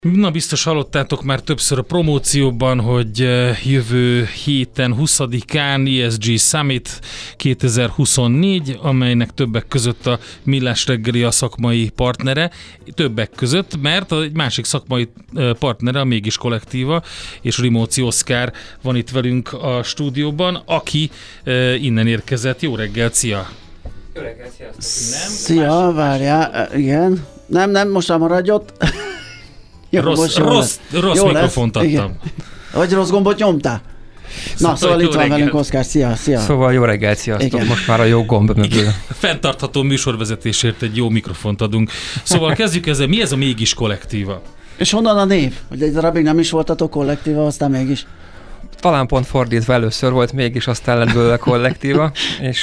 Na, biztos hallottátok már többször a promócióban, hogy jövő héten 20-án ESG Summit 2024, amelynek többek között a Millás reggeli a szakmai partnere. Többek között, mert egy másik szakmai partnere, a Mégis Kollektíva, és Rimóci Oszkár van itt velünk a stúdióban, aki innen érkezett. Jó reggelt, szia! Jó reggelt, sziasztok! Szia, várjál, igen. Nem, most már maradj ott. Jó, rossz mikrofont adtam. Vagy rossz gombot nyomtál? Na, szóval itt van velünk Oszkár, szia. Szóval jó reggelt, sziasztok, igen. Most már a jó gomb mögül. Fenntartható műsorvezetésért egy jó mikrofont adunk. Szóval kezdjük ezzel, mi ez a Mégis Kollektíva? És honnan a név? Hogy egy darabig nem is voltatok kollektíva, aztán mégis? Talán pont fordítva, először volt mégis, aztán lett belőle kollektíva,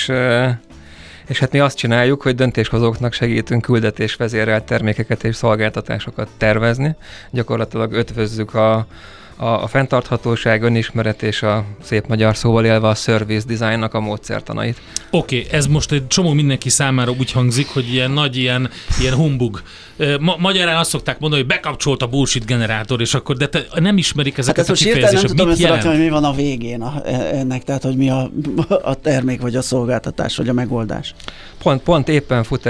és hát mi azt csináljuk, hogy döntéshozóknak segítünk küldetésvezérelt termékeket és szolgáltatásokat tervezni. Gyakorlatilag ötvözzük a fenntarthatóság, önismeret és a szép magyar szóval élve a service designnak a módszertanait. Oké, ez most egy csomó mindenki számára úgy hangzik, hogy ilyen nagy, ilyen humbug. Magyarán azt szokták mondani, hogy bekapcsolt a bullshit generátor, és akkor, de nem ismerik ezeket hát a kifejezéseket. Nem tudom összerakni, hogy mi van a végén ennek, tehát hogy mi a termék, vagy a szolgáltatás, vagy a megoldás. Pont éppen fut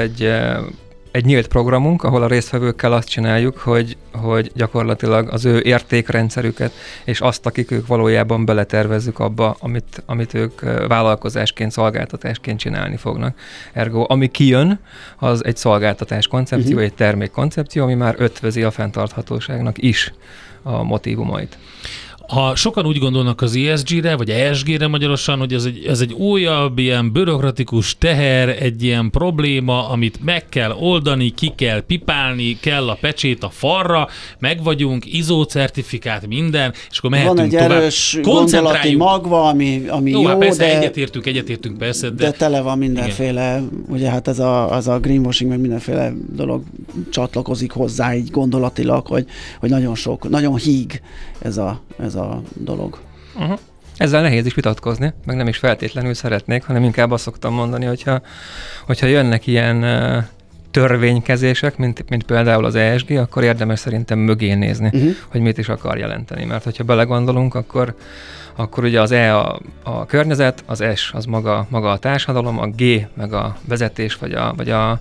egy nyílt programunk, ahol a résztvevőkkel azt csináljuk, hogy gyakorlatilag az ő értékrendszerüket, és azt, akik ők valójában beletervezzük abba, amit ők vállalkozásként, szolgáltatásként csinálni fognak. Ergo, ami kijön, az egy szolgáltatás koncepció, egy termék koncepció, ami már ötvözi a fenntarthatóságnak is a motívumait. Ha sokan úgy gondolnak az ESG-re, vagy ESG-re magyarosan, hogy ez egy újabb ilyen bürokratikus teher, egy ilyen probléma, amit meg kell oldani, ki kell pipálni, kell a pecsét a falra, meg vagyunk, ISO certifikát, minden, és akkor mehetünk tovább. Van egy erős gondolati magva, ami jó, hát persze, de egyetértünk persze. De tele van mindenféle, igen. Ugye hát ez a greenwashing, meg mindenféle dolog csatlakozik hozzá így gondolatilag, hogy nagyon híg ez a dolog. Uh-huh. Ezzel nehéz is vitatkozni, meg nem is feltétlenül szeretnék, hanem inkább azt szoktam mondani, hogyha jönnek ilyen törvénykezések, mint például az ESG, akkor érdemes szerintem mögé nézni, hogy mit is akar jelenteni. Mert hogyha belegondolunk, akkor ugye az E a környezet, az S az maga a társadalom, a G meg a vezetés, vagy a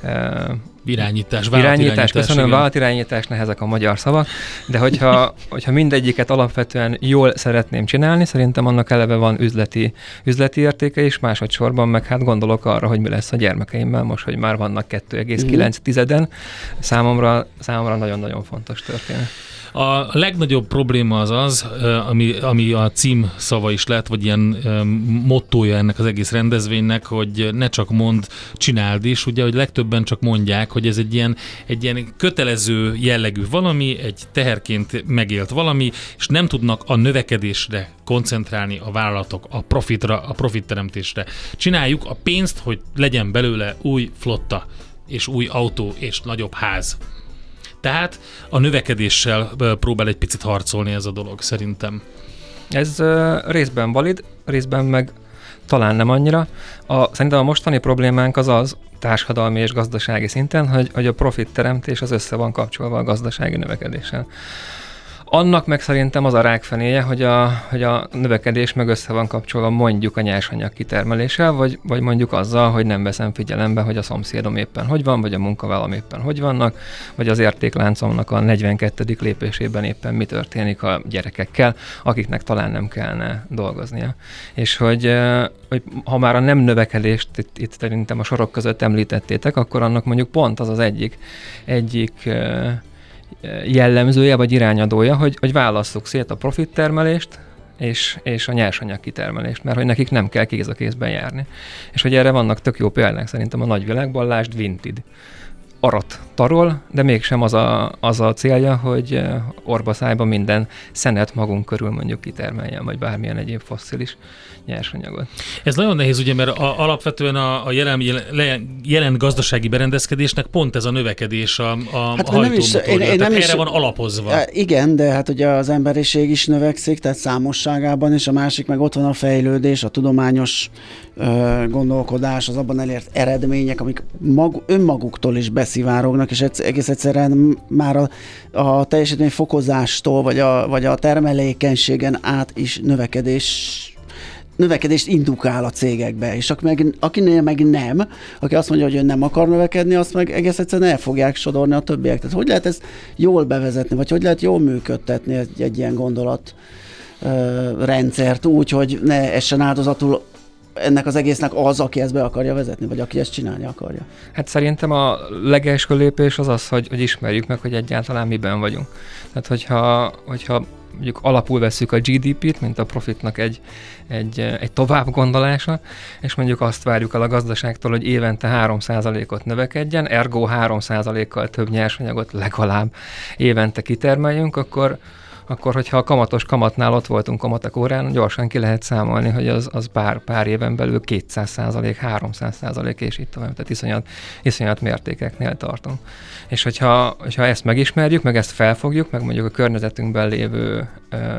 irányítás, köszönöm, vállalatirányítás, nehezek a magyar szavak, de hogyha mindegyiket alapvetően jól szeretném csinálni, szerintem annak eleve van üzleti értéke is, másodszorban meg hát gondolok arra, hogy mi lesz a gyermekeimmel most, hogy már vannak 2,9-en. Számomra nagyon-nagyon fontos történet. A legnagyobb probléma az, ami a cím szava is lett, vagy ilyen mottója ennek az egész rendezvénynek, hogy ne csak mondd, csináld is, ugye, hogy legtöbben csak mondják, hogy ez egy ilyen kötelező jellegű valami, egy teherként megélt valami, és nem tudnak a növekedésre koncentrálni a vállalatok, a profitra, a profitteremtésre. Csináljuk a pénzt, hogy legyen belőle új flotta, és új autó, és nagyobb ház. Tehát a növekedéssel próbál egy picit harcolni ez a dolog, szerintem. Ez részben valid, részben meg talán nem annyira. Szerintem a mostani problémánk az társadalmi és gazdasági szinten, hogy a profitteremtés az össze van kapcsolva a gazdasági növekedéssel. Annak meg szerintem az a rákfenéje, hogy a növekedés meg össze van kapcsolva mondjuk a nyersanyag kitermeléssel, vagy mondjuk azzal, hogy nem veszem figyelembe, hogy a szomszédom éppen hogy van, vagy a munkavállalom éppen hogy vannak, vagy az értékláncomnak a 42. lépésében éppen mi történik a gyerekekkel, akiknek talán nem kellene dolgoznia. És hogy ha már a nem növekedést itt szerintem a sorok között említettétek, akkor annak mondjuk pont az egyik jellemzője vagy irányadója, hogy válasszuk szét a profittermelést és a nyersanyag kitermelést, mert hogy nekik nem kell kéz a kézben járni. És hogy erre vannak tök jó példák szerintem a nagyvilágban, lásd Vinted. Arat tarol, de mégsem az a célja, hogy orbaszájban minden szenet magunk körül mondjuk kitermeljen, vagy bármilyen egyéb fosszilis nyersanyagot. Ez nagyon nehéz, ugye, mert alapvetően a jelen gazdasági berendezkedésnek pont ez a növekedés a hajtómotorja. Erre van alapozva. Igen, de hát ugye az emberiség is növekszik, tehát számosságában, és a másik meg ott van a fejlődés, a tudományos gondolkodás, az abban elért eredmények, amik önmaguktól is beszivárognak, és egész egyszerűen már a teljesítmény fokozástól, vagy a termelékenységen át is növekedést indukál a cégekbe, és akinél meg nem, aki azt mondja, hogy ő nem akar növekedni, azt meg egész egyszerűen el fogják sodorni a többiek. Tehát hogy lehet ezt jól bevezetni, vagy hogy lehet jól működtetni egy ilyen gondolat rendszert úgy, hogy ne essen áldozatul ennek az egésznek az, aki ezt be akarja vezetni, vagy aki ezt csinálni akarja? Hát szerintem a legelső lépés az az, hogy ismerjük meg, hogy egyáltalán miben vagyunk. Tehát hogyha mondjuk alapul vesszük a GDP-t, mint a profitnak egy tovább gondolása, és mondjuk azt várjuk el a gazdaságtól, hogy évente 3%-ot növekedjen, ergo 3%-kal több nyersanyagot legalább évente kitermeljünk, akkor hogyha a kamatos kamatnál ott voltunk kamatakórán, gyorsan ki lehet számolni, hogy az pár éven belül 200%, 300% és itt tovább, tehát iszonyat mértékeknél tartunk. És hogyha ezt megismerjük, meg ezt felfogjuk, meg mondjuk a környezetünkben lévő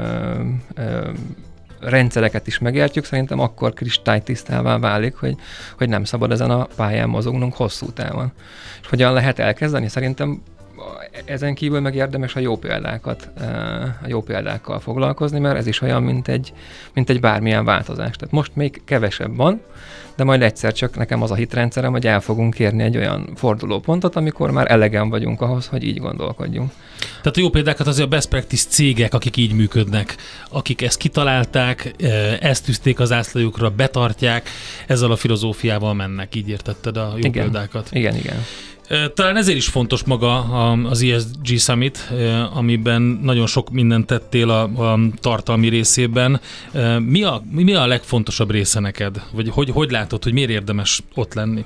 rendszereket is megértjük, szerintem akkor kristálytisztává válik, hogy nem szabad ezen a pályán mozognunk hosszú távon. És hogyan lehet elkezdeni? Szerintem ezen kívül meg érdemes a jó példákkal foglalkozni, mert ez is olyan, mint egy bármilyen változás. Tehát most még kevesebb van, de majd egyszer csak nekem az a hitrendszerem, hogy el fogunk kérni egy olyan fordulópontot, amikor már elegen vagyunk ahhoz, hogy így gondolkodjunk. Tehát a jó példákat azért a best practice cégek, akik így működnek, akik ezt kitalálták, ezt tűzték az zászlajukra, betartják, ezzel a filozófiával mennek, így értetted a jó példákat. Igen. Talán ezért is fontos maga az ESG Summit, amiben nagyon sok mindent tettél a tartalmi részében. Mi a legfontosabb része neked? Vagy hogy látod, hogy miért érdemes ott lenni?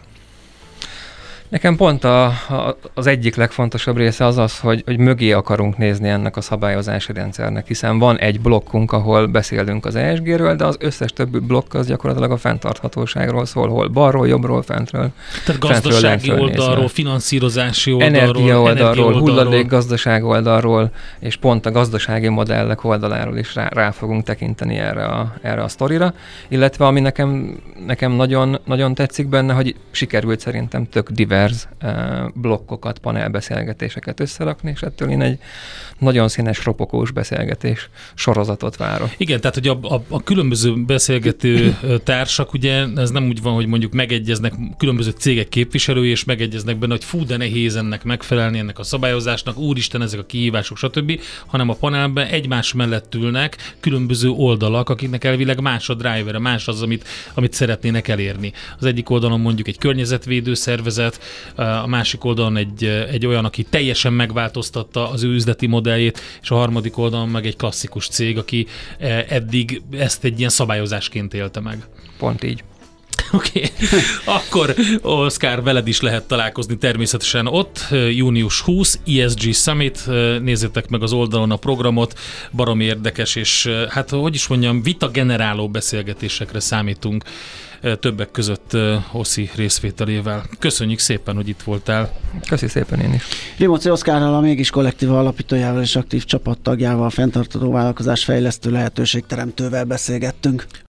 Nekem pont az egyik legfontosabb része az, hogy mögé akarunk nézni ennek a szabályozási rendszernek, hiszen van egy blokkunk, ahol beszélünk az ESG-ről, de az összes többi blokk az gyakorlatilag a fenntarthatóságról szól, hol balról, jobbról, fentről. Tehát gazdasági oldalról, finanszírozási oldalról, energia oldalról, hulladék gazdaság oldalról, és pont a gazdasági modellek oldaláról is rá fogunk tekinteni erre a sztorira, illetve ami nekem nagyon, nagyon tetszik benne, hogy sikerült szerintem tök divers blokkokat, panelbeszélgetéseket összerakni, és ettől én egy nagyon színes, ropogós beszélgetés sorozatot várok. Igen, tehát hogy a különböző beszélgető társak, ugye ez nem úgy van, hogy mondjuk megegyeznek különböző cégek képviselői, és megegyeznek benne, hogy fú, de nehéz ennek megfelelni, ennek a szabályozásnak, úristen, ezek a kihívások, stb., hanem a panelben egymás mellett ülnek különböző oldalak, akiknek elvileg más a drivere, más az, amit szeretnének elérni. Az egyik oldalon mondjuk egy környezetvédő szervezet, a másik oldalon egy olyan, aki teljesen megváltoztatta az ő üzleti modelljét, és a harmadik oldalon meg egy klasszikus cég, aki eddig ezt egy ilyen szabályozásként élte meg. Pont így. Oké. Akkor Oszkár, veled is lehet találkozni természetesen ott, június 20, ESG Summit, nézzétek meg az oldalon a programot, baromi érdekes, és hát hogy is mondjam, vita-generáló beszélgetésekre számítunk, többek között Oszi részvételével. Köszönjük szépen, hogy itt voltál. Köszi szépen én is. Rimóci Oszkárral, a Mégis Kollektíva alapítójával és aktív csapattagjával, fenntartható vállalkozás fejlesztő lehetőségteremtővel beszélgettünk.